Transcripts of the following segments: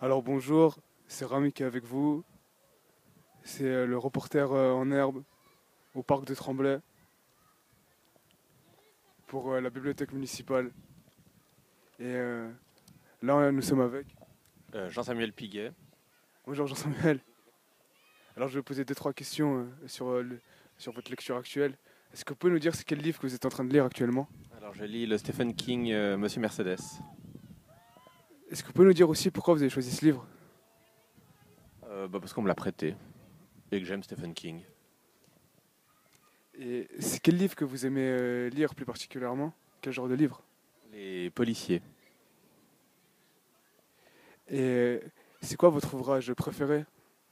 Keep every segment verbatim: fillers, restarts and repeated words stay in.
Alors bonjour, c'est Rami qui est avec vous. C'est euh, le reporter euh, en herbe au parc de Tremblay pour euh, la bibliothèque municipale. Et euh, là, nous sommes avec. Euh, Jean-Samuel Piguet. Bonjour Jean-Samuel. Alors je vais vous poser deux, trois questions euh, sur, euh, le- sur votre lecture actuelle. Est-ce que vous pouvez nous dire c'est quel livre que vous êtes en train de lire actuellement? Alors je lis le Stephen King, euh, Monsieur Mercedes. Est-ce que vous pouvez nous dire aussi pourquoi vous avez choisi ce livre? Euh, bah, parce qu'on me l'a prêté et que j'aime Stephen King. Et c'est quel livre que vous aimez euh, lire plus particulièrement? Quel genre de livre? Les policiers. Et euh, c'est quoi votre ouvrage préféré?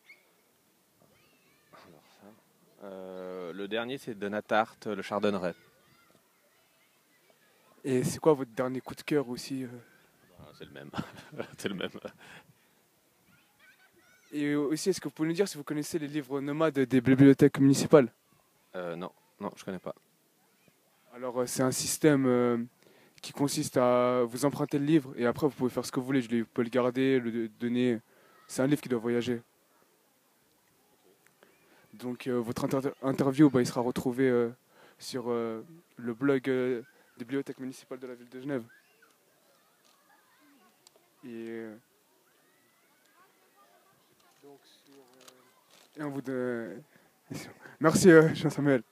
Alors ça. Euh, le dernier c'est Donatart, le Chardonneret. Et c'est quoi votre dernier coup de cœur aussi? euh Ah, c'est le même. c'est le même. Et aussi, est-ce que vous pouvez nous dire si vous connaissez les livres nomades des bibliothèques municipales? Euh, non, non, je connais pas. Alors, euh, c'est un système euh, qui consiste à vous emprunter le livre et après, vous pouvez faire ce que vous voulez. Je l'ai- Vous pouvez le garder, le donner. C'est un livre qui doit voyager. Donc, euh, votre inter- interview, bah, il sera retrouvé euh, sur euh, le blog euh, des bibliothèques municipales de la ville de Genève. Et, euh, donc, sur, euh, et on vous donne- Merci, euh, Jean-Samuel.